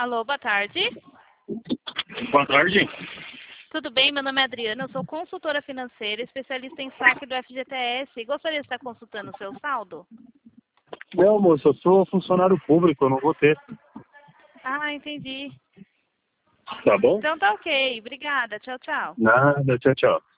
Alô, boa tarde. Boa tarde. Tudo bem? Meu nome é Adriana, eu sou consultora financeira, especialista em saque do FGTS. Gostaria de estar consultando o seu saldo? Não, moço, eu sou funcionário público, eu não vou ter. Ah, entendi. Tá bom? Então tá ok. Obrigada. Tchau, tchau. Nada, tchau, tchau.